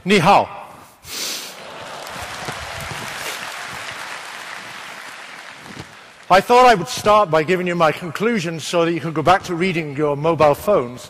Ni hao. I thought I would start by giving you my conclusions so that you can go back to reading your mobile phones.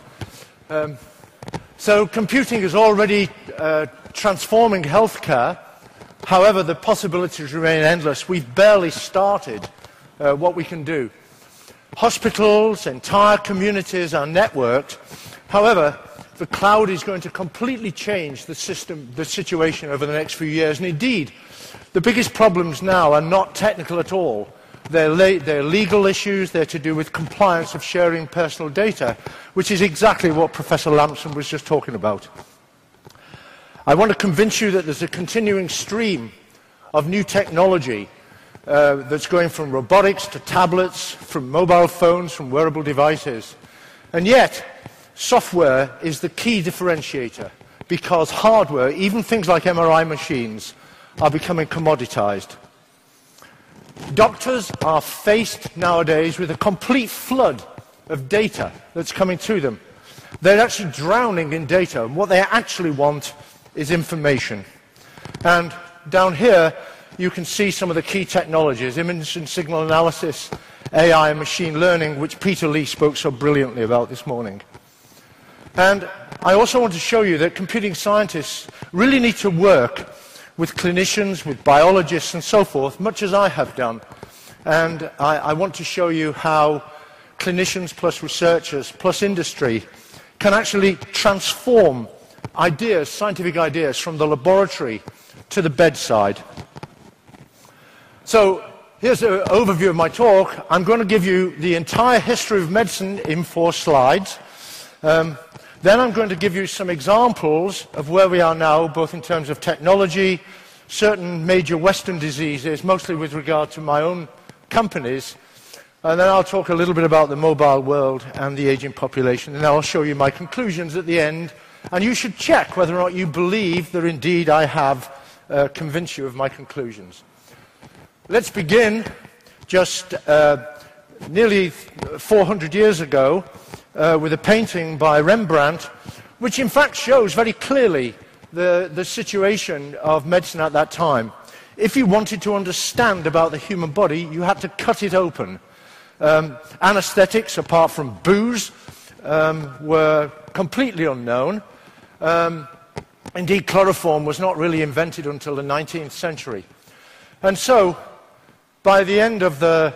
So computing is already transforming healthcare. However, the possibilities remain endless. We've barely started what we can do. Hospitals, entire communities are networked. However, the cloud is going to completely change the situation over the next few years. And indeed, the biggest problems now are not technical at all. They're legal issues. They're to do with compliance of sharing personal data, which is exactly what Professor Lampson was just talking about. I want to convince you that there's a continuing stream of new technology that's going from robotics to tablets, from mobile phones, from wearable devices. And yet, software is the key differentiator, because hardware, even things like MRI machines, are becoming commoditized. Doctors are faced nowadays with a complete flood of data that's coming to them. They're actually drowning in data, and what they actually want is information. And down here, you can see some of the key technologies: image and signal analysis, AI and machine learning, which Peter Lee spoke so brilliantly about this morning. And I also want to show you that computing scientists really need to work with clinicians, with biologists and so forth, much as I have done. And I want to show you how clinicians plus researchers plus industry can actually transform ideas, scientific ideas, from the laboratory to the bedside. So here's an overview of my talk. I'm going to give you the entire history of medicine in 4 slides. Then I'm going to give you some examples of where we are now, both in terms of technology, certain major Western diseases, mostly with regard to my own companies. And then I'll talk a little bit about the mobile world and the aging population. And I'll show you my conclusions at the end. And you should check whether or not you believe that indeed I have convinced you of my conclusions. Let's begin just nearly 400 years ago with a painting by Rembrandt, which in fact shows very clearly the situation of medicine at that time. If you wanted to understand about the human body, you had to cut it open. Anesthetics, apart from booze, were completely unknown. Indeed, chloroform was not really invented until the 19th century. And so, by the end of the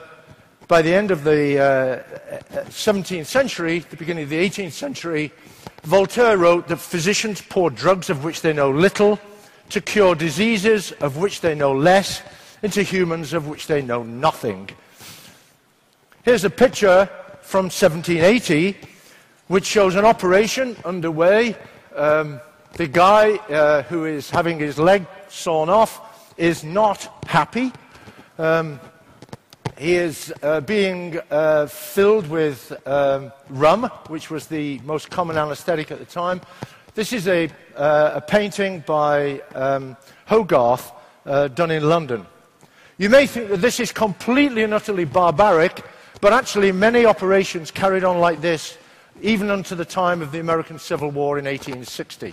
17th century, the beginning of the 18th century, Voltaire wrote that physicians pour drugs of which they know little to cure diseases of which they know less into humans of which they know nothing. Here's a picture from 1780 which shows an operation underway. The guy who is having his leg sawn off is not happy. He is being filled with rum, which was the most common anesthetic at the time. This is a painting by Hogarth done in London. You may think that this is completely and utterly barbaric, but actually many operations carried on like this even until the time of the American Civil War in 1860.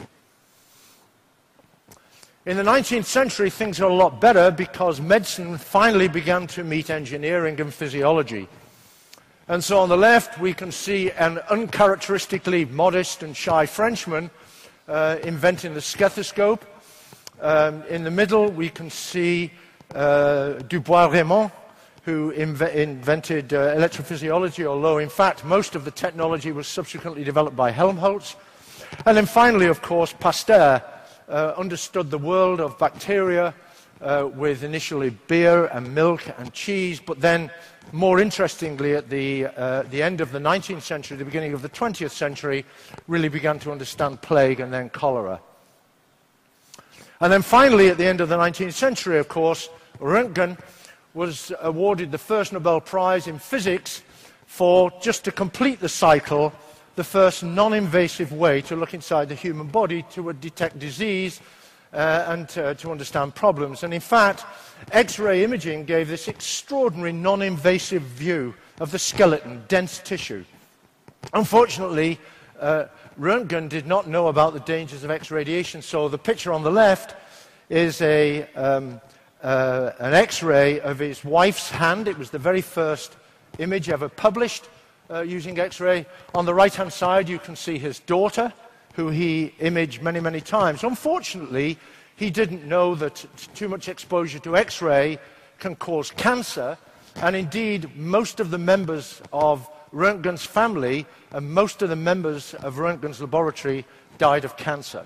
In the 19th century, things are a lot better because medicine finally began to meet engineering and physiology. And so on the left, we can see an uncharacteristically modest and shy Frenchman inventing the stethoscope. In the middle, we can see Dubois-Reymond, who invented electrophysiology, although in fact most of the technology was subsequently developed by Helmholtz. And then finally, of course, Pasteur understood the world of bacteria with initially beer and milk and cheese, but then, more interestingly, at the end of the 19th century, the beginning of the 20th century, really began to understand plague and then cholera. And then finally, at the end of the 19th century, of course, Röntgen was awarded the first Nobel Prize in physics for, just to complete the cycle, the first non-invasive way to look inside the human body to detect disease and to understand problems. And in fact, X-ray imaging gave this extraordinary non-invasive view of the skeleton, dense tissue. Unfortunately, Röntgen did not know about the dangers of X-radiation. So the picture on the left is an X-ray of his wife's hand. It was the very first image ever published using X-ray. On the right-hand side, you can see his daughter, who he imaged many, many times. Unfortunately, he didn't know that too much exposure to X-ray can cause cancer, and indeed, most of the members of Röntgen's family and most of the members of Röntgen's laboratory died of cancer.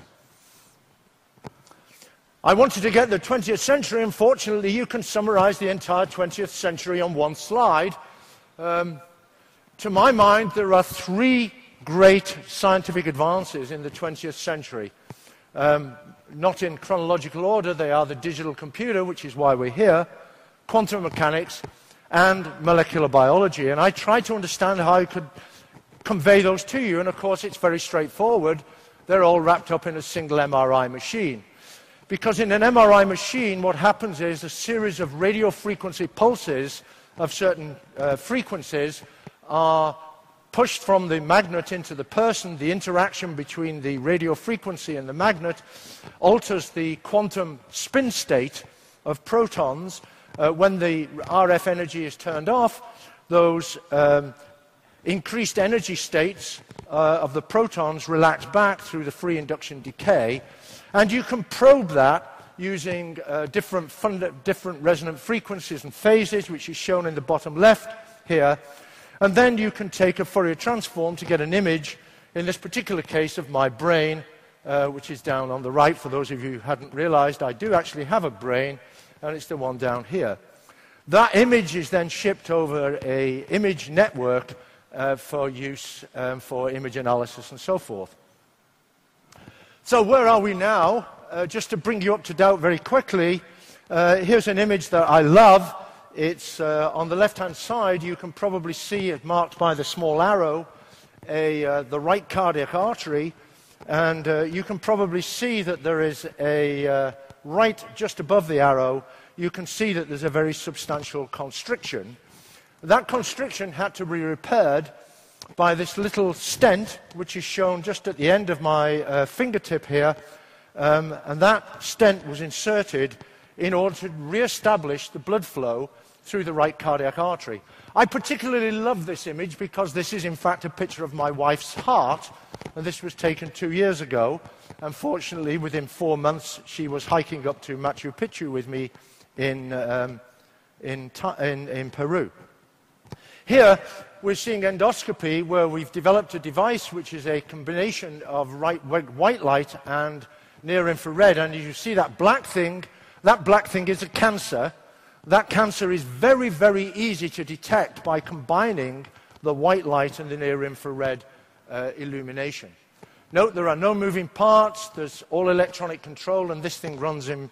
I wanted to get the 20th century. Unfortunately, you can summarize the entire 20th century on one slide. To my mind, there are three great scientific advances in the 20th century. Not in chronological order, they are the digital computer, which is why we're here, quantum mechanics, and molecular biology. And I tried to understand how I could convey those to you, and of course it's very straightforward. They're all wrapped up in a single MRI machine. Because in an MRI machine, what happens is a series of radio frequency pulses of certain frequencies are pushed from the magnet into the person. The interaction between the radio frequency and the magnet alters the quantum spin state of protons. When the RF energy is turned off, those increased energy states of the protons relax back through the free induction decay. And you can probe that using different resonant frequencies and phases, which is shown in the bottom left here. And then you can take a Fourier transform to get an image, in this particular case, of my brain, which is down on the right. For those of you who hadn't realized, I do actually have a brain, and it's the one down here. That image is then shipped over an image network for use for image analysis and so forth. So where are we now? Just to bring you up to date very quickly, here's an image that I love. It's on the left-hand side. You can probably see it marked by the small arrow, the right cardiac artery, and you can probably see that there is a right just above the arrow. You can see that there's a very substantial constriction. That constriction had to be repaired by this little stent, which is shown just at the end of my fingertip here, and that stent was inserted in order to re-establish the blood flow through the right cardiac artery. I particularly love this image because this is in fact a picture of my wife's heart, and this was taken 2 years ago. Unfortunately, within 4 months, she was hiking up to Machu Picchu with me in Peru. Here, we're seeing endoscopy, where we've developed a device which is a combination of white light and near-infrared. And you see that black thing is a cancer. That cancer is very, very easy to detect by combining the white light and the near-infrared illumination. Note there are no moving parts, there's all electronic control, and this thing runs in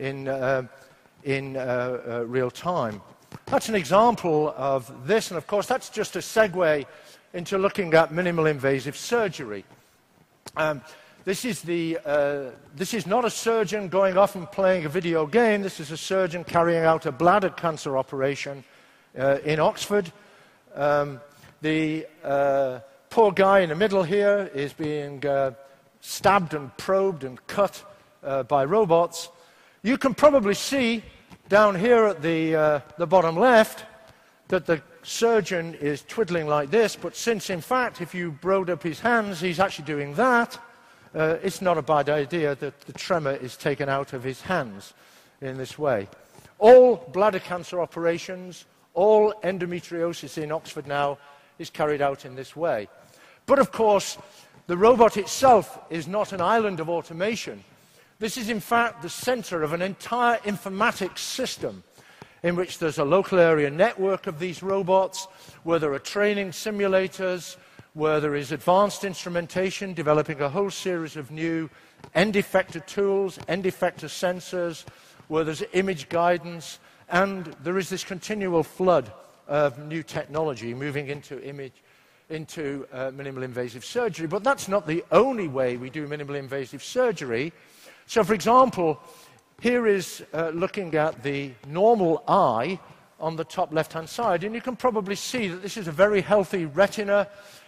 real time. That's an example of this, and of course that's just a segue into looking at minimal invasive surgery. This is not a surgeon going off and playing a video game. This is a surgeon carrying out a bladder cancer operation in Oxford. The poor guy in the middle here is being stabbed and probed and cut by robots. You can probably see down here at the bottom left that the surgeon is twiddling like this, but since, in fact, if you broke up his hands, he's actually doing that, it's not a bad idea that the tremor is taken out of his hands in this way. All bladder cancer operations, all endometriosis in Oxford now is carried out in this way. But, of course, the robot itself is not an island of automation. This is, in fact, the center of an entire informatics system in which there's a local area network of these robots, where there are training simulators, where there is advanced instrumentation, developing a whole series of new end effector tools, end effector sensors, where there's image guidance, and there is this continual flood of new technology moving into minimal invasive surgery. But that's not the only way we do minimal invasive surgery. So, for example, here is looking at the normal eye on the top left-hand side, and you can probably see that this is a very healthy retina.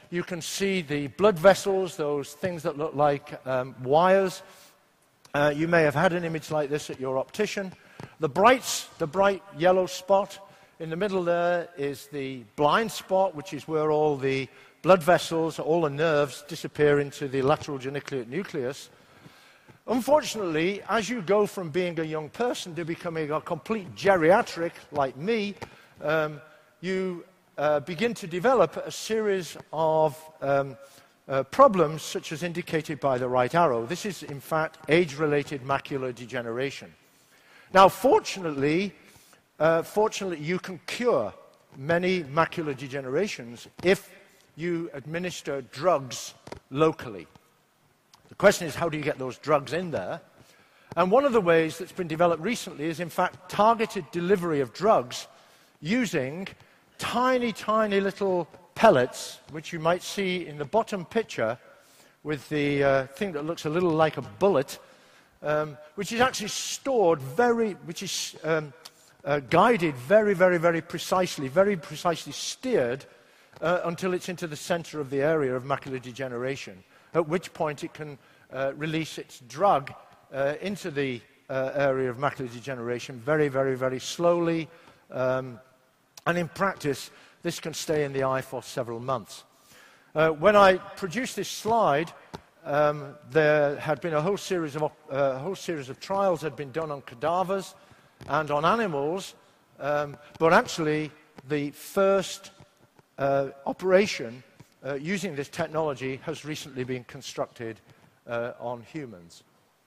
you can see the blood vessels, those things that look like wires. You may have had an image like this at your optician. The bright yellow spot in the middle there is the blind spot, which is where all the blood vessels, all the nerves disappear into the lateral geniculate nucleus. Unfortunately, as you go from being a young person to becoming a complete geriatric like me, you begin to develop a series of problems such as indicated by the right arrow. This is, in fact, age-related macular degeneration. Now, fortunately, you can cure many macular degenerations if you administer drugs locally. The question is, how do you get those drugs in there? And one of the ways that's been developed recently is, in fact, targeted delivery of drugs using tiny, tiny little pellets, which you might see in the bottom picture with the thing that looks a little like a bullet, which is actually stored guided very, very, very precisely steered until it's into the center of the area of macular degeneration, at which point it can release its drug into the area of macular degeneration very, very, very slowly. And in practice, this can stay in the eye for several months. When I produced this slide, there had been a whole series of trials had been done on cadavers and on animals, but actually the first operation using this technology has recently been constructed on humans.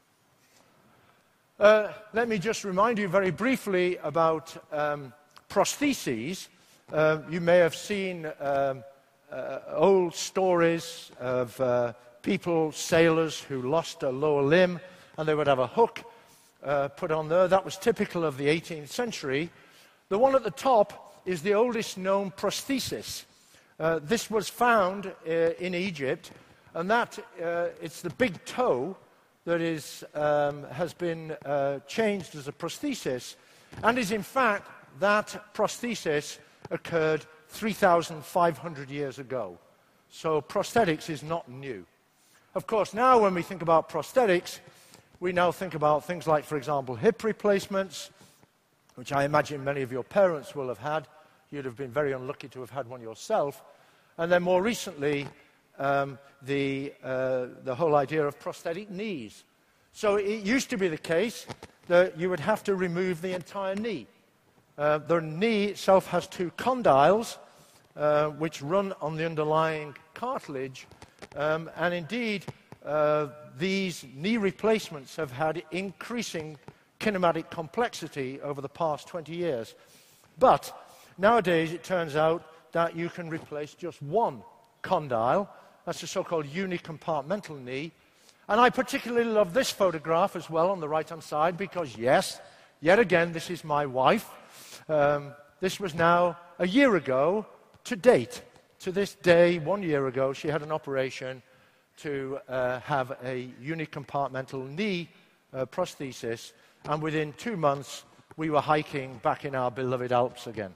Let me just remind you very briefly about prostheses. You may have seen old stories of people, sailors, who lost a lower limb, and they would have a hook put on there. That was typical of the 18th century. The one at the top is the oldest known prosthesis. This was found in Egypt, and it's the big toe that has been changed as a prosthesis, and is in fact that prosthesis occurred 3,500 years ago. So prosthetics is not new. Of course, now when we think about prosthetics, we now think about things like, for example, hip replacements, which I imagine many of your parents will have had. You'd have been very unlucky to have had one yourself. And then more recently, the whole idea of prosthetic knees. So it used to be the case that you would have to remove the entire knee. The knee itself has two condyles, which run on the underlying cartilage. And indeed, these knee replacements have had increasing kinematic complexity over the past 20 years. But nowadays, it turns out that you can replace just one condyle. That's the so-called unicompartmental knee. And I particularly love this photograph as well on the right-hand side because, yes, yet again, this is my wife. This was now a year ago to date. To this day, 1 year ago, she had an operation to have a unicompartmental knee prosthesis, and within 2 months, we were hiking back in our beloved Alps again.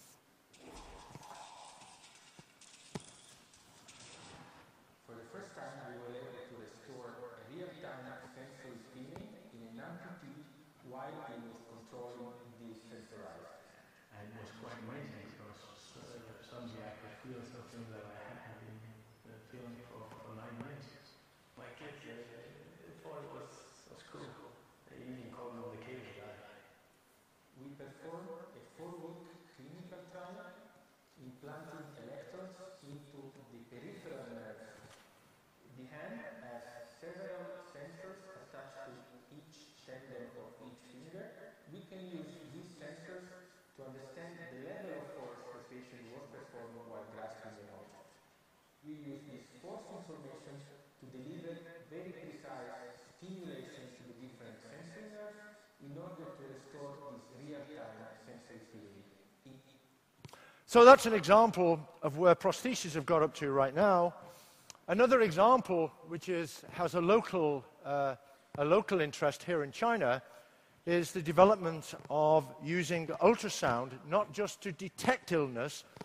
For the first time, we were able to restore real-time sensory feeling in an amplitude while it was controlling the sensorized. And it was quite amazing because suddenly I could feel something that I had been feeling for 9 months. My kids thought it was cool. They even called me the cave guy. We performed a 4-week clinical trial implanting electrodes into the peripheral nerves. The hand has several sensors attached to each tendon of each finger. We can use these sensors to understand the level of force the patient was performing while grasping an object. We use this force information to deliver very precise stimulation to the different sensory nerves in order to restore this real-time sensory feeling. So that's an example of where prostheses have got up to right now. Another example, which has a local interest here in China, is the development of using ultrasound, not just to detect illness,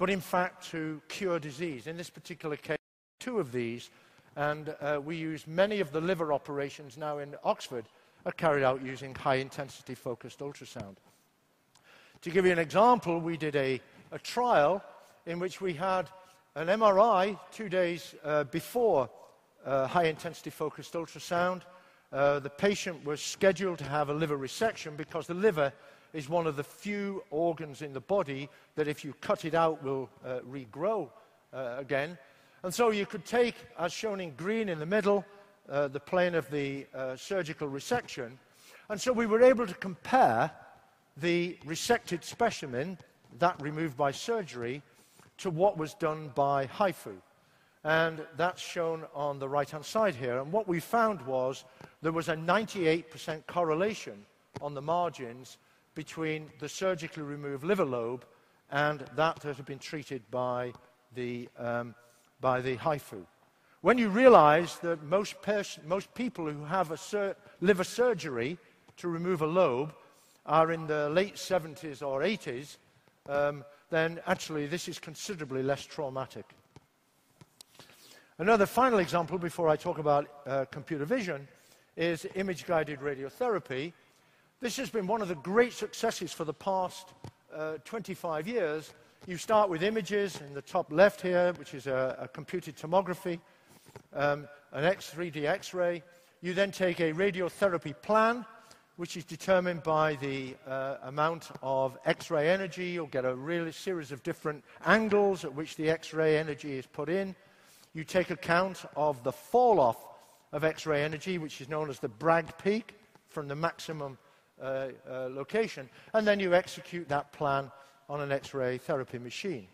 but in fact to cure disease. In this particular case, 2 of these, and we use many of the liver operations now in Oxford are carried out using high-intensity focused ultrasound. To give you an example, we did a trial in which we had an MRI 2 days before high-intensity focused ultrasound. The patient was scheduled to have a liver resection because the liver is one of the few organs in the body that if you cut it out will regrow again. And so you could take, as shown in green in the middle, the plane of the surgical resection. And so we were able to compare the resected specimen, that removed by surgery, to what was done by HIFU. And that's shown on the right-hand side here. And what we found was there was a 98% correlation on the margins between the surgically removed liver lobe and that had been treated by the HIFU. When you realize that most people who have a liver surgery to remove a lobe are in the late 70s or 80s, then actually this is considerably less traumatic. Another final example before I talk about computer vision is image-guided radiotherapy. This has been one of the great successes for the past 25 years. You start with images in the top left here, which is a computed tomography, an 3D X-ray. You then take a radiotherapy plan, which is determined by the amount of X-ray energy. You'll get a real series of different angles at which the X-ray energy is put in. You take account of the fall-off of X-ray energy, which is known as the Bragg peak, from the maximum location, and then you execute that plan on an X-ray therapy machine.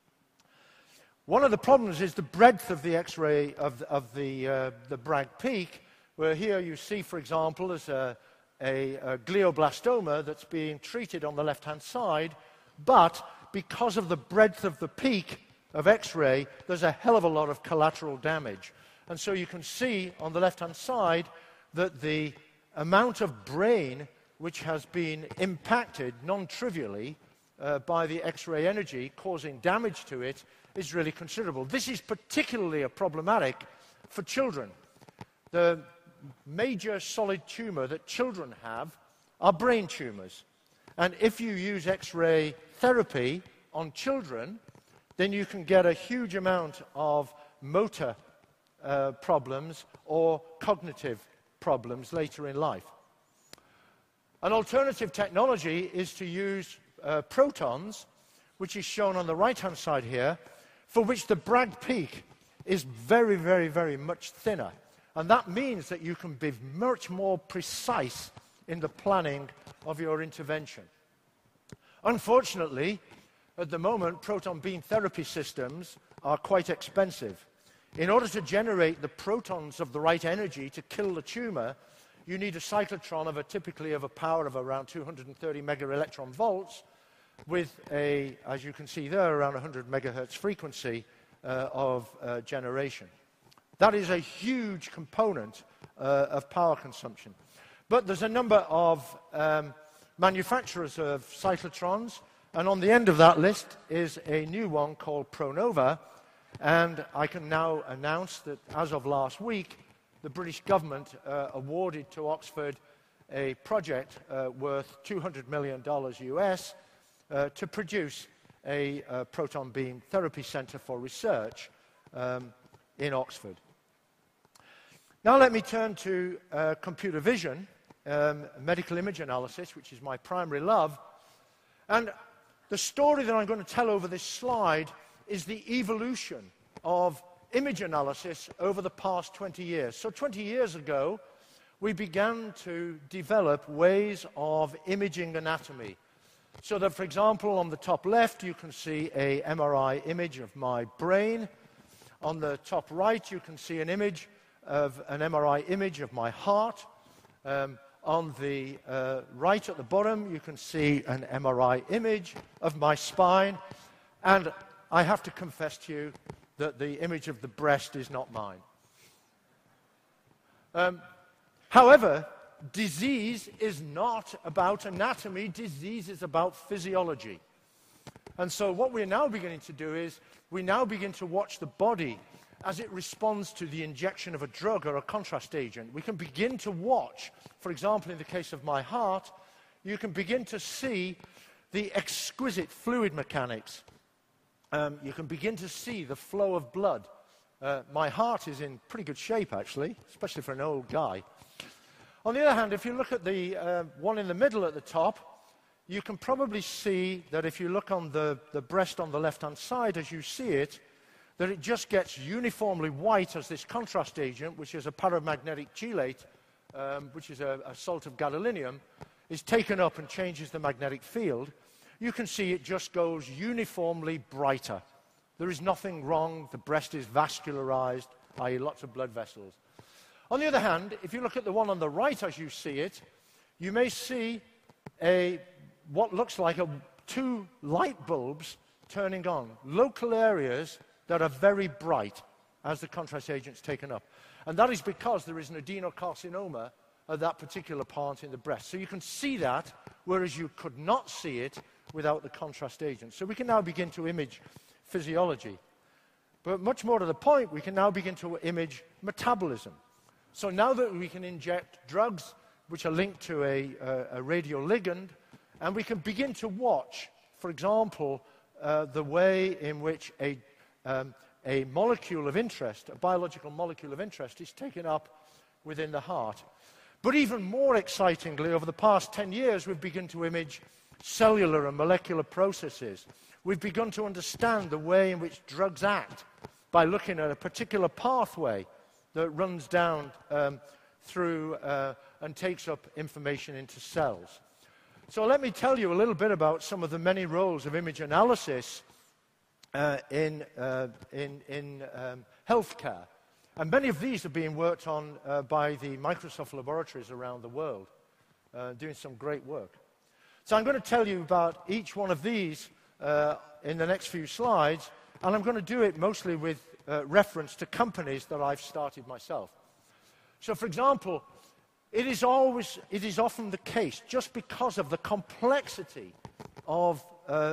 One of the problems is the breadth of the X-ray of the Bragg peak, where here you see, for example, there's a glioblastoma that's being treated on the left-hand side, but because of the breadth of the peak of X-ray, there's a hell of a lot of collateral damage. And so you can see on the left-hand side that the amount of brain which has been impacted non-trivially by the X-ray energy causing damage to it is really considerable. This is particularly problematic for children. The major solid tumor that children have are brain tumors. And if you use X-ray therapy on children, then you can get a huge amount of motor problems or cognitive problems later in life. An alternative technology is to use protons, which is shown on the right-hand side here, for which the Bragg peak is very, very, very much thinner. And that means that you can be much more precise in the planning of your intervention. Unfortunately, at the moment, proton beam therapy systems are quite expensive. In order to generate the protons of the right energy to kill the tumor, you need a cyclotron typically of a power of around 230 megaelectron volts with a, as you can see there, around 100 megahertz frequency of generation. That is a huge component of power consumption. But there's a number of manufacturers of cyclotrons, and on the end of that list is a new one called Pronova, and I can now announce that as of last week, the British government awarded to Oxford a project worth $200 million US to produce a proton beam therapy center for research in Oxford. Now let me turn to computer vision, medical image analysis, which is my primary love. And the story that I'm going to tell over this slide is the evolution of image analysis over the past 20 years. So 20 years ago, we began to develop ways of imaging anatomy. So that, for example, on the top left, you can see a MRI image of my brain. On the top right, you can see an image of an MRI image of my heart. On the right at the bottom, you can see an MRI image of my spine. And I have to confess to you that the image of the breast is not mine. However, disease is not about anatomy. Disease is about physiology. And so what we're now beginning to do is we now begin to watch the body as it responds to the injection of a drug or a contrast agent. We can begin to watch, for example, in the case of my heart, you can begin to see the exquisite fluid mechanics. You can begin to see the flow of blood. My heart is in pretty good shape, actually, especially for an old guy. On the other hand, if you look at the one in the middle at the top, you can probably see that if you look on the breast on the left-hand side as you see it, that it just gets uniformly white as this contrast agent, which is a paramagnetic chelate, which is a salt of gadolinium, is taken up and changes the magnetic field. You can see it just goes uniformly brighter. There is nothing wrong. The breast is vascularized, i.e. lots of blood vessels. On the other hand, if you look at the one on the right as you see it, you may see what looks like two light bulbs turning on, local areas that are very bright as the contrast agent's taken up. And that is because there is an adenocarcinoma at that particular part in the breast. So you can see that, whereas you could not see it without the contrast agent. So we can now begin to image physiology. But much more to the point, we can now begin to image metabolism. So now that we can inject drugs which are linked to a radioligand, and we can begin to watch, for example, the way in which a molecule of interest, a biological molecule of interest, is taken up within the heart. But even more excitingly, over the past 10 years, we've begun to image cellular and molecular processes. We've begun to understand the way in which drugs act by looking at a particular pathway that runs down through and takes up information into cells. So let me tell you a little bit about some of the many roles of image analysis in healthcare. And many of these are being worked on by the Microsoft laboratories around the world, doing some great work. So I'm going to tell you about each one of these in the next few slides, and I'm going to do it mostly with reference to companies that I've started myself. So, for example, it is often the case, just because of the complexity of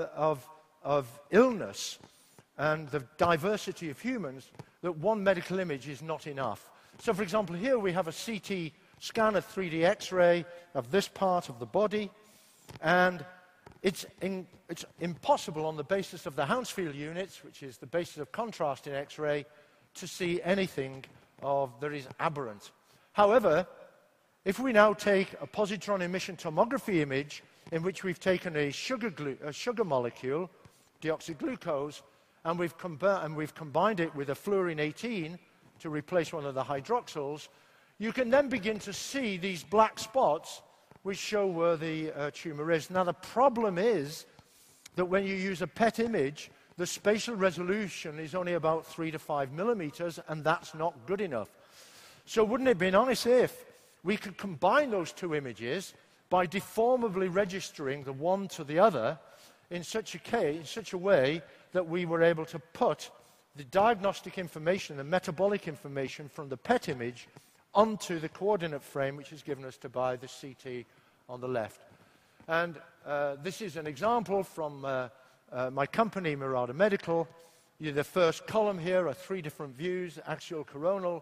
illness and the diversity of humans, that one medical image is not enough. So, for example, here we have a CT scan, a 3D X-ray of this part of the body, and it's impossible on the basis of the Hounsfield units, which is the basis of contrast in X-ray, to see anything that is aberrant. However, if we now take a positron emission tomography image in which we've taken a sugar molecule, deoxyglucose, and we've combined it with a fluorine 18 to replace one of the hydroxyls, you can then begin to see these black spots which show where the tumor is. Now, the problem is that when you use a PET image, the spatial resolution is only about 3 to 5 millimeters, and that's not good enough. So wouldn't it be nice if we could combine those two images by deformably registering the one to the other in such a way that we were able to put the diagnostic information, the metabolic information from the PET image onto the coordinate frame, which is given us by the CT on the left. And this is an example from my company, Mirada Medical. The first column here are 3 different views, axial, coronal,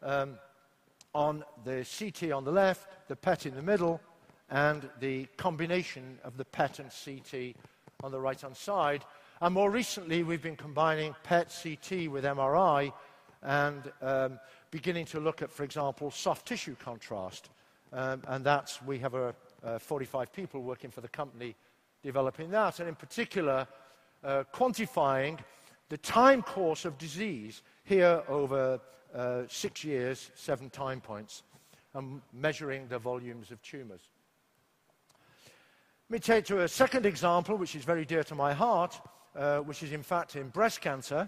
on the CT on the left, the PET in the middle, and the combination of the PET and CT on the right-hand side. And more recently, we've been combining PET, CT with MRI and beginning to look at, for example, soft tissue contrast. And we have 45 people working for the company developing that, and in particular, quantifying the time course of disease here over 6 years, 7 time points, and measuring the volumes of tumors. Let me take to a second example, which is very dear to my heart, which is in fact in breast cancer.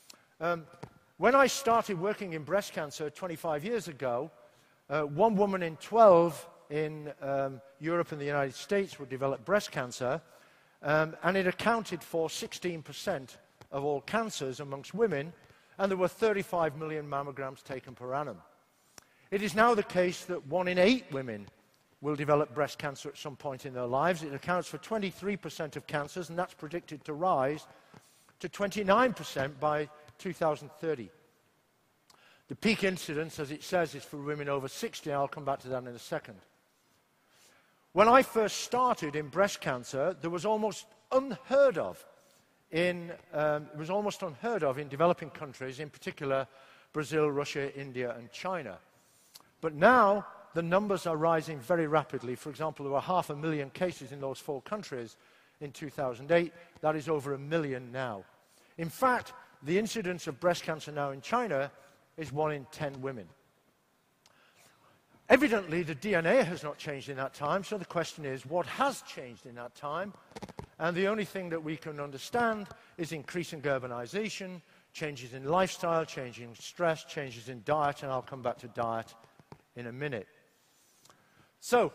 When I started working in breast cancer 25 years ago, 1 woman in 12 in Europe and the United States would develop breast cancer, and it accounted for 16% of all cancers amongst women, and there were 35 million mammograms taken per annum. It is now the case that 1 in 8 women will develop breast cancer at some point in their lives. It accounts for 23% of cancers, and that's predicted to rise to 29% by 2030. The peak incidence, as it says, is for women over 60. I'll come back to that in a second. When I first started in breast cancer, there was almost unheard of in developing countries, in particular Brazil, Russia, India, and China. But now the numbers are rising very rapidly. For example, there were 500,000 cases in those 4 countries in 2008. That is over 1 million now. In fact, the incidence of breast cancer now in China is 1 in 10 women. Evidently, the DNA has not changed in that time, so the question is, what has changed in that time? And the only thing that we can understand is increasing urbanization, changes in lifestyle, changes in stress, changes in diet, and I'll come back to diet in a minute. So,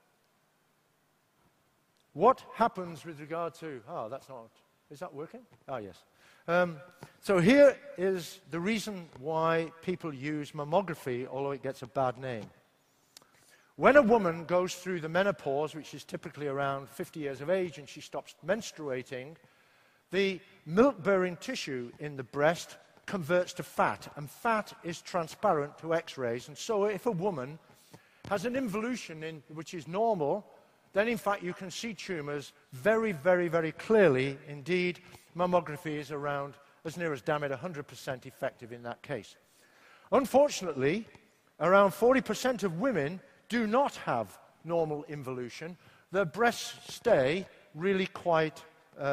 what happens with regard to... is that working? Yes. So here is the reason why people use mammography, although it gets a bad name. When a woman goes through the menopause, which is typically around 50 years of age, and she stops menstruating, the milk-bearing tissue in the breast converts to fat, and fat is transparent to X-rays. And so if a woman has an involution which is normal, then in fact you can see tumors very, very, very clearly. Indeed, mammography is around, as near as damn it, 100% effective in that case. Unfortunately, around 40% of women do not have normal involution. Their breasts stay really quite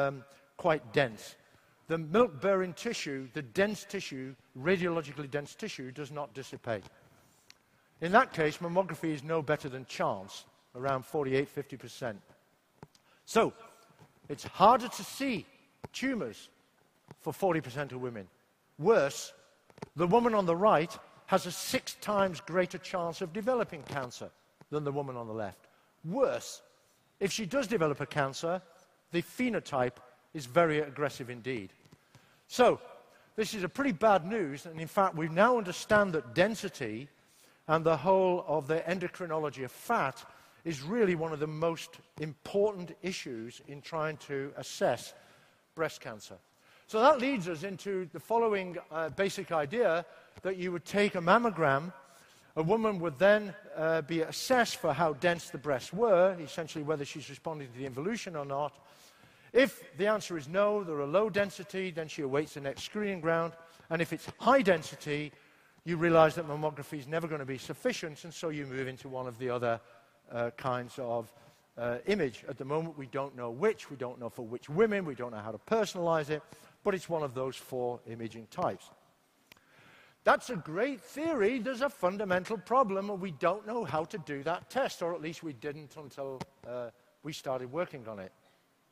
dense. The milk-bearing tissue, the dense tissue, radiologically dense tissue, does not dissipate. In that case, mammography is no better than chance, around 48–50%. So, it's harder to see tumors for 40% of women. Worse, the woman on the right has a 6 times greater chance of developing cancer than the woman on the left. Worse, if she does develop a cancer, the phenotype is very aggressive indeed. So, this is a pretty bad news, and in fact we now understand that density and the whole of the endocrinology of fat is really one of the most important issues in trying to assess breast cancer. So that leads us into the following basic idea, that you would take a mammogram, a woman would then be assessed for how dense the breasts were, essentially whether she's responding to the involution or not. If the answer is no, they're a low density, then she awaits the next screening round, and if it's high density, you realize that mammography is never going to be sufficient, and so you move into one of the other kinds of image. At the moment, we don't know which, we don't know for which women, we don't know how to personalize it, but it's one of those 4 imaging types. That's a great theory. There's a fundamental problem, and we don't know how to do that test, or at least we didn't until we started working on it.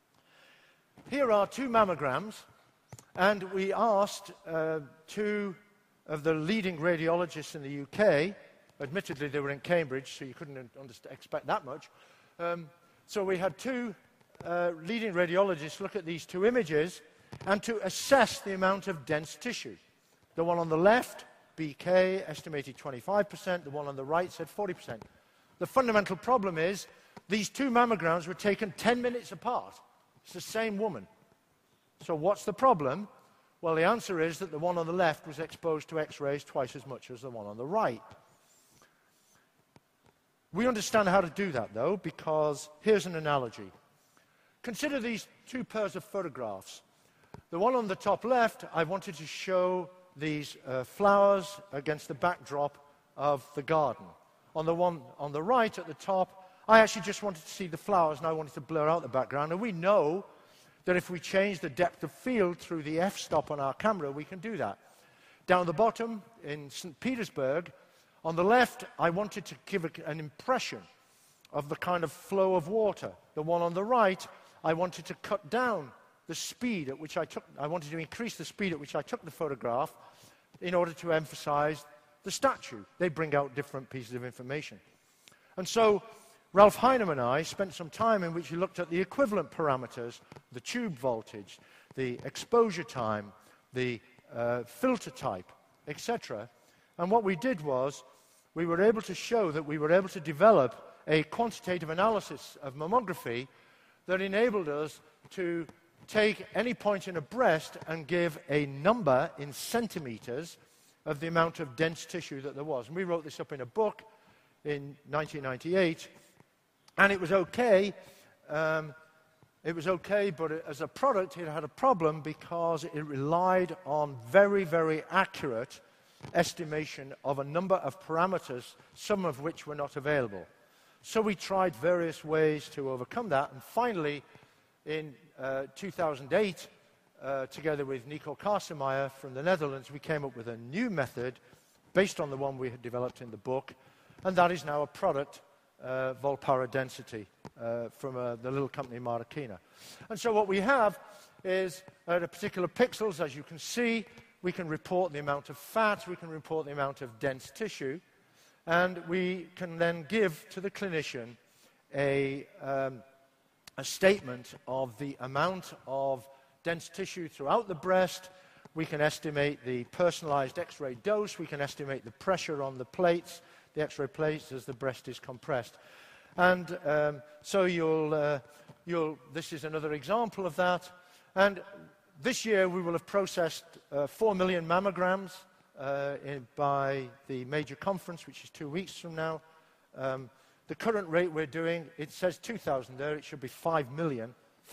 Here are 2 mammograms, and we asked 2 of the leading radiologists in the UK. Admittedly, they were in Cambridge, so you couldn't expect that much. So we had 2 leading radiologists look at these 2 images and to assess the amount of dense tissue. The one on the left, BK, estimated 25%. The one on the right said 40%. The fundamental problem is these 2 mammograms were taken 10 minutes apart. It's the same woman. So what's the problem? Well, the answer is that the one on the left was exposed to X-rays twice as much as the one on the right. We understand how to do that, though, because here's an analogy. Consider these 2 pairs of photographs. The one on the top left, I wanted to show these flowers against the backdrop of the garden. On the one on the right at the top, I actually just wanted to see the flowers, and I wanted to blur out the background. And we know that if we change the depth of field through the f-stop on our camera, we can do that. Down the bottom, in St. Petersburg, on the left, I wanted to give an impression of the kind of flow of water. The one on the right, I wanted to cut down the speed at which I wanted to increase the speed at which I took the photograph in order to emphasize the statue. They bring out different pieces of information. And so Ralph Hinem and I spent some time in which we looked at the equivalent parameters, the tube voltage, the exposure time, the filter type, etc. And what we did was we were able to show that we were able to develop a quantitative analysis of mammography that enabled us to take any point in a breast and give a number in centimeters of the amount of dense tissue that there was. And we wrote this up in a book in 1998, and it was okay. It was okay, but as a product, it had a problem because it relied on very, very accurate estimation of a number of parameters, some of which were not available. So we tried various ways to overcome that, and finally, in 2008, together with Nico Karsemeyer from the Netherlands, we came up with a new method based on the one we had developed in the book, and that is now a product, Volpara Density, from the little company Marikina. And so what we have is, at a particular pixels, as you can see, we can report the amount of fat, we can report the amount of dense tissue, and we can then give to the clinician a statement of the amount of dense tissue throughout the breast. We can estimate the personalized X-ray dose, we can estimate the pressure on the plates, the X-ray plates, as the breast is compressed. And so this is another example of that. And this year we will have processed 4 million mammograms by the major conference, which is 2 weeks from now. The current rate we're doing, it says 2,000 there, it should be 5 million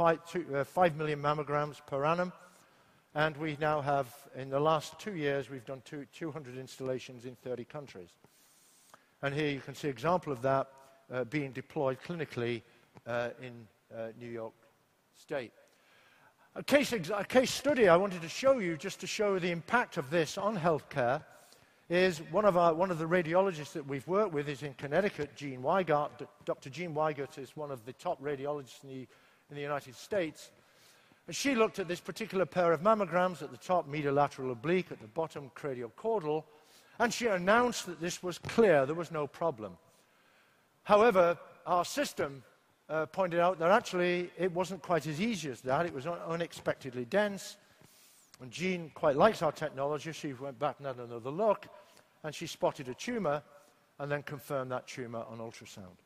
mammograms per annum. And we now have, in the last 2 years, we've done 200 installations in 30 countries. And here you can see an example of that being deployed clinically in New York State. A case study I wanted to show you, just to show the impact of this on healthcare, is one of the radiologists that we've worked with is in Connecticut, Gene Weigart. Dr. Gene Weigart is one of the top radiologists in the United States. And she looked at this particular pair of mammograms, at the top medial-lateral oblique, at the bottom cradiocaudal, and she announced that this was clear, there was no problem. However, our system pointed out that actually it wasn't quite as easy as that. It was unexpectedly dense. And Jean quite likes our technology. She went back and had another look, and she spotted a tumor and then confirmed that tumor on ultrasound.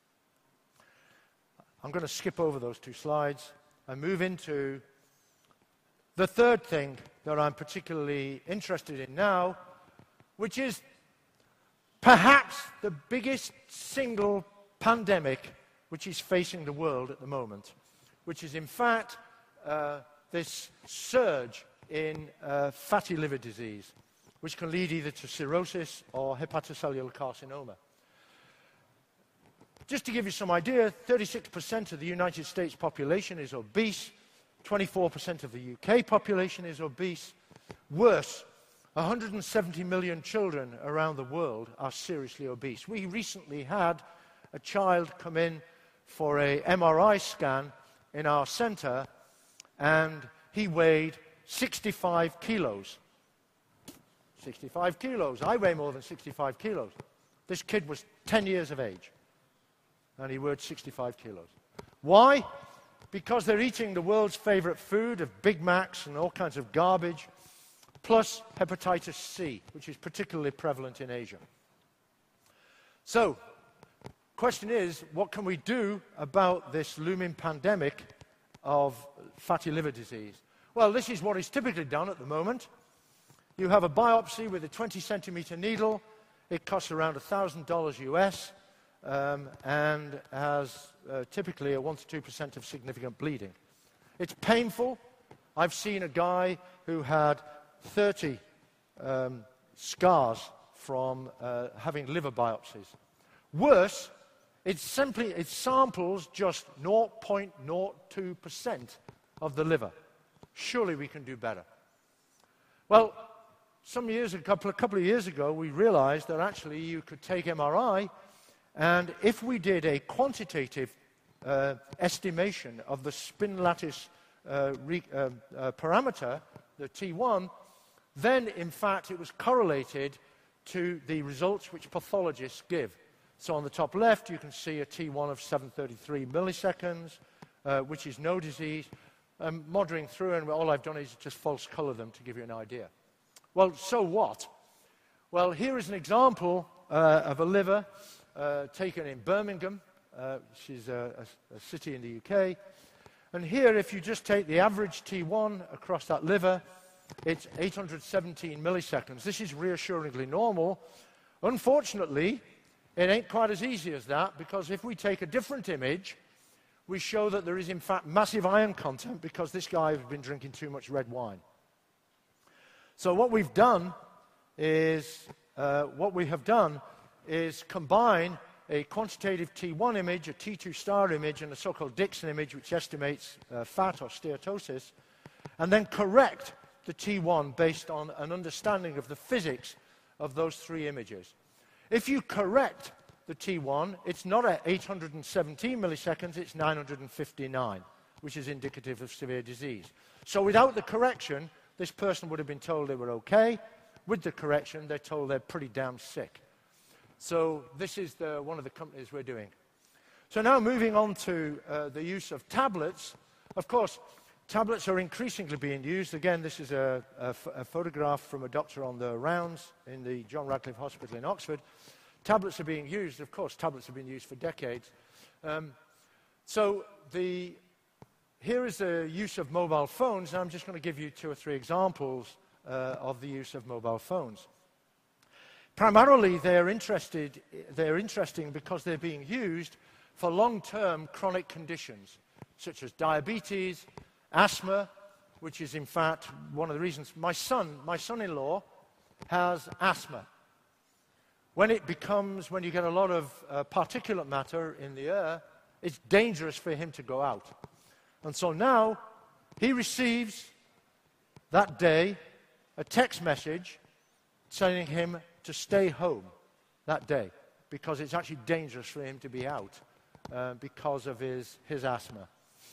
I'm going to skip over those 2 slides and move into the third thing that I'm particularly interested in now, which is perhaps the biggest single pandemic which is facing the world at the moment, which is in fact this surge in fatty liver disease, which can lead either to cirrhosis or hepatocellular carcinoma. Just to give you some idea, 36% of the United States population is obese, 24% of the UK population is obese. Worse, 170 million children around the world are seriously obese. We recently had a child come in for a MRI scan in our center, and he weighed 65 kilos. 65 kilos. I weigh more than 65 kilos. This kid was 10 years of age, and he weighed 65 kilos. Why? Because they're eating the world's favorite food of Big Macs and all kinds of garbage, plus hepatitis C, which is particularly prevalent in Asia. So, question is, what can we do about this looming pandemic of fatty liver disease? Well, this is what is typically done at the moment. You have a biopsy with a 20-centimeter needle. It costs around $1,000 US and has typically a 1 to 2% of significant bleeding. It's painful. I've seen a guy who had 30 scars from having liver biopsies. Worse, it samples just 0.02% of the liver. Surely we can do better. Well, a couple of years ago, we realized that actually you could take MRI, and if we did a quantitative estimation of the spin lattice parameter, the T1, then in fact it was correlated to the results which pathologists give. So on the top left, you can see a T1 of 733 milliseconds, which is no disease. I'm modelling through, and all I've done is just false color them to give you an idea. Well, so what? Well, here is an example of a liver taken in Birmingham which is a city in the UK. And here, if you just take the average T1 across that liver, it's 817 milliseconds. This is reassuringly normal. Unfortunately, it ain't quite as easy as that, because if we take a different image, we show that there is, in fact, massive iron content because this guy has been drinking too much red wine. So what we've done is, combine a quantitative T1 image, a T2 star image, and a so-called Dixon image, which estimates fat or steatosis, and then correct the T1 based on an understanding of the physics of those three images. If you correct the T1, it's not at 817 milliseconds, it's 959, which is indicative of severe disease. So without the correction, this person would have been told they were okay. With the correction, they're told they're pretty damn sick. So this is one of the companies we're doing. So now moving on to the use of tablets. Of course, tablets are increasingly being used. Again, this is a photograph from a doctor on the rounds in the John Radcliffe Hospital in Oxford. Tablets are being used. Of course, tablets have been used for decades. Here is the use of mobile phones. And I'm just going to give you 2 or 3 examples of the use of mobile phones. Primarily, they're interesting because they're being used for long-term chronic conditions, such as diabetes, asthma, which is in fact one of the reasons. My son-in-law has asthma. When you get a lot of particulate matter in the air, it's dangerous for him to go out. And so now he receives that day a text message telling him to stay home that day because it's actually dangerous for him to be out because of his asthma.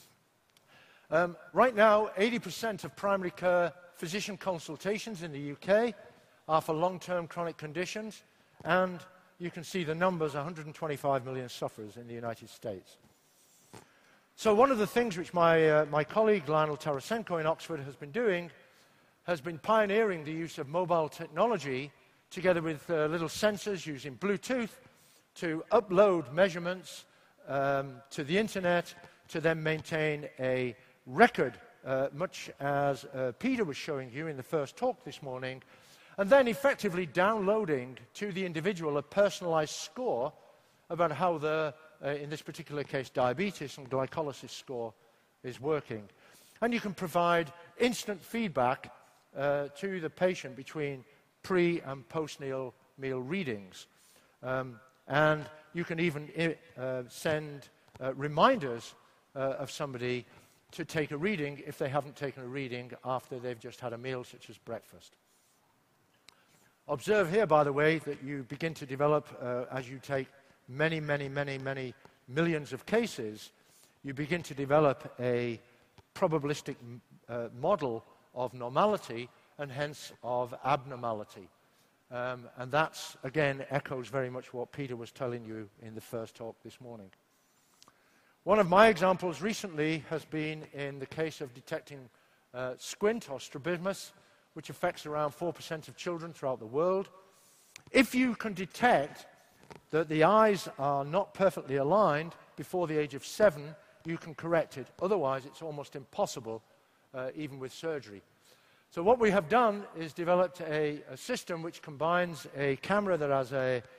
Right now, 80% of primary care physician consultations in the UK are for long-term chronic conditions, and you can see the numbers, 125 million sufferers in the United States. So one of the things which my colleague Lionel Tarasenko in Oxford has been doing has been pioneering the use of mobile technology together with little sensors using Bluetooth to upload measurements to the internet to then maintain a record, much as Peter was showing you in the first talk this morning, and then effectively downloading to the individual a personalized score about how in this particular case, diabetes and glycolysis score is working. And you can provide instant feedback to the patient between pre- and post-meal readings. And you can even send reminders of somebody to take a reading if they haven't taken a reading after they've just had a meal, such as breakfast. Observe here, by the way, that you begin to develop, as you take many millions of cases, you begin to develop a probabilistic model of normality and hence of abnormality. And that's, again, echoes very much what Peter was telling you in the first talk this morning. One of my examples recently has been in the case of detecting squint or strabismus, which affects around 4% of children throughout the world. If you can detect that the eyes are not perfectly aligned before the age of 7, you can correct it. Otherwise, it's almost impossible, even with surgery. So what we have done is developed a system which combines a camera that has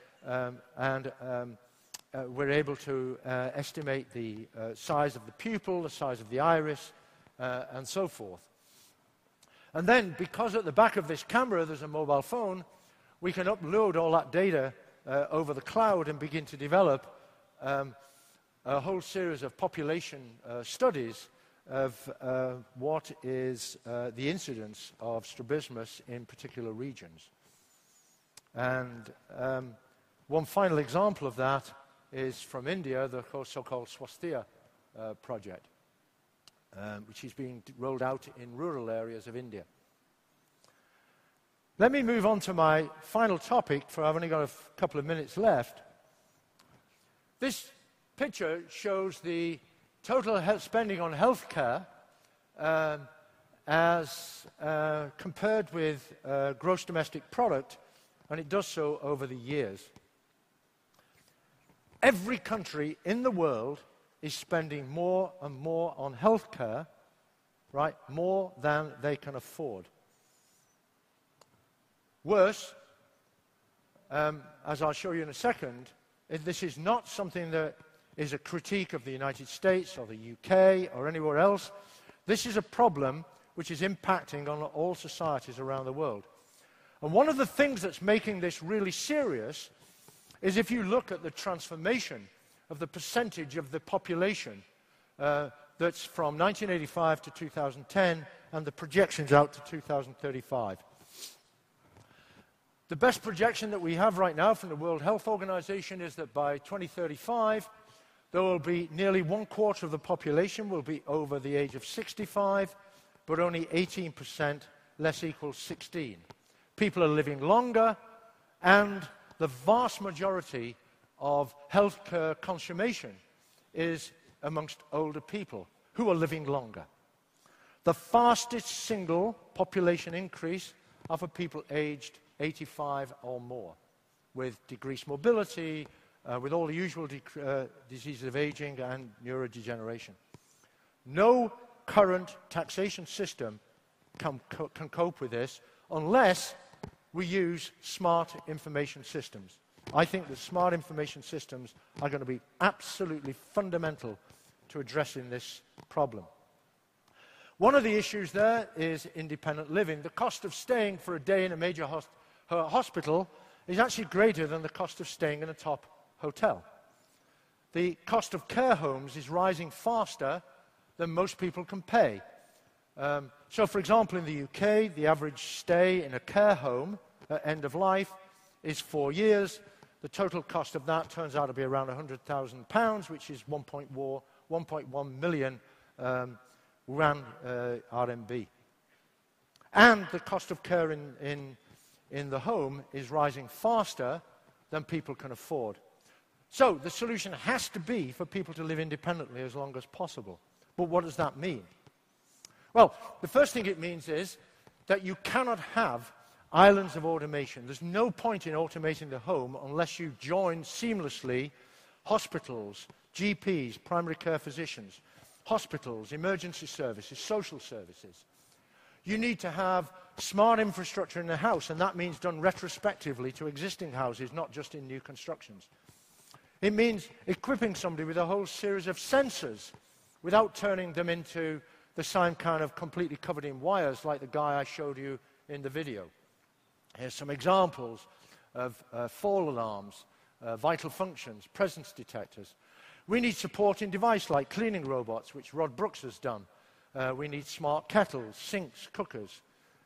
we're able to estimate the size of the pupil, the size of the iris, and so forth. And then, because at the back of this camera there's a mobile phone, we can upload all that data over the cloud and begin to develop a whole series of population studies of what is the incidence of strabismus in particular regions. And one final example of that is from India, the so-called Swasthya project, which is being rolled out in rural areas of India. Let me move on to my final topic, for I've only got a couple of minutes left. This picture shows the total spending on healthcare as compared with gross domestic product, and it does so over the years. Every country in the world is spending more and more on healthcare, right? More than they can afford. Worse, as I'll show you in a second, this is not something that is a critique of the United States or the UK or anywhere else. This is a problem which is impacting on all societies around the world. And one of the things that's making this really serious is if you look at the transformation of the percentage of the population that's from 1985 to 2010 and the projections out to 2035. The best projection that we have right now from the World Health Organization is that by 2035, there will be nearly 1/4 of the population will be over the age of 65, but only 18% less equals 16. People are living longer, and the vast majority of healthcare consummation is amongst older people who are living longer. The fastest single population increase are for people aged 85 or more, with decreased mobility, with all the usual diseases of aging and neurodegeneration. No current taxation system can cope with this unless we use smart information systems. I think that smart information systems are going to be absolutely fundamental to addressing this problem. One of the issues there is independent living. The cost of staying for a day in a major hospital is actually greater than the cost of staying in a top hotel. The cost of care homes is rising faster than most people can pay. So, for example, in the UK, the average stay in a care home at end of life is 4 years. The total cost of that turns out to be around £100,000, which is 1.1 million RMB. And the cost of care in the home is rising faster than people can afford. So the solution has to be for people to live independently as long as possible. But what does that mean? Well, the first thing it means is that you cannot have islands of automation. There's no point in automating the home unless you join seamlessly hospitals, GPs, primary care physicians, hospitals, emergency services, social services. You need to have smart infrastructure in the house, and that means done retrospectively to existing houses, not just in new constructions. It means equipping somebody with a whole series of sensors without turning them into the same kind of completely covered in wires like the guy I showed you in the video. Here's some examples of fall alarms, vital functions, presence detectors. We need supporting device like cleaning robots, which Rod Brooks has done. We need smart kettles, sinks, cookers.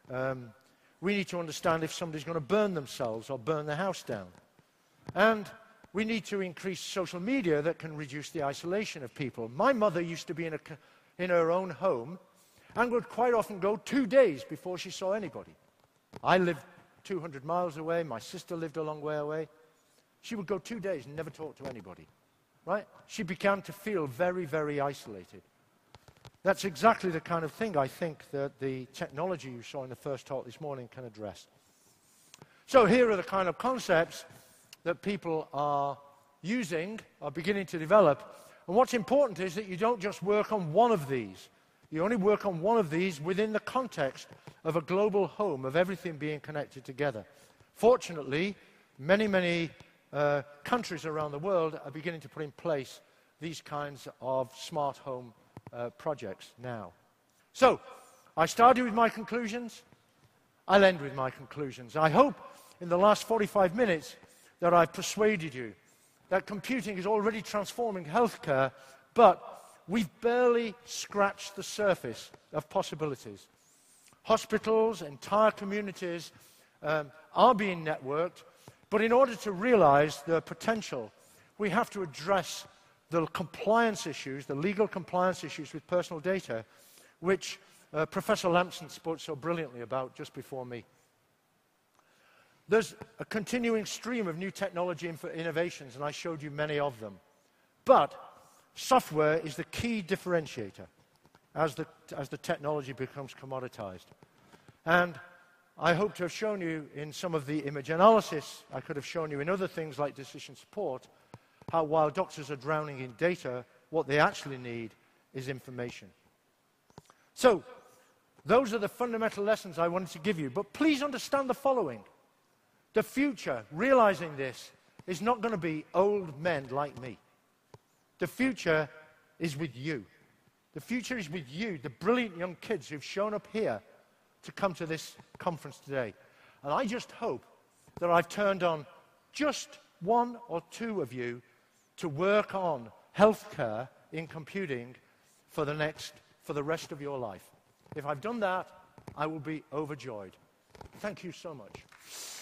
We need to understand if somebody's going to burn themselves or burn their house down. And we need to increase social media that can reduce the isolation of people. My mother used to be in her own home and would quite often go 2 days before she saw anybody. I lived 200 miles away. My sister lived a long way away. She would go 2 days and never talk to anybody. Right? She began to feel very, very isolated. That's exactly the kind of thing I think that the technology you saw in the first talk this morning can address. So here are the kind of concepts that people are using, are beginning to develop. And what's important is that you don't just work on one of these. You only work on one of these within the context of a global home, of everything being connected together. Fortunately, many countries around the world are beginning to put in place these kinds of smart home projects now. So, I started with my conclusions. I'll end with my conclusions. I hope in the last 45 minutes that I've persuaded you that computing is already transforming healthcare, but we've barely scratched the surface of possibilities. Hospitals, entire communities are being networked, but in order to realize their potential, we have to address the compliance issues, the legal compliance issues with personal data, which Professor Lampson spoke so brilliantly about just before me. There's a continuing stream of new technology innovations, and I showed you many of them. But software is the key differentiator as the technology becomes commoditized. And I hope to have shown you in some of the image analysis, I could have shown you in other things like decision support, how while doctors are drowning in data, what they actually need is information. So, those are the fundamental lessons I wanted to give you. But please understand the following. The future, realizing this, is not going to be old men like me. The future is with you. The future is with you, the brilliant young kids who've shown up here to come to this conference today. And I just hope that I've turned on just one or two of you to work on healthcare in computing for the rest of your life. If I've done that, I will be overjoyed. Thank you so much.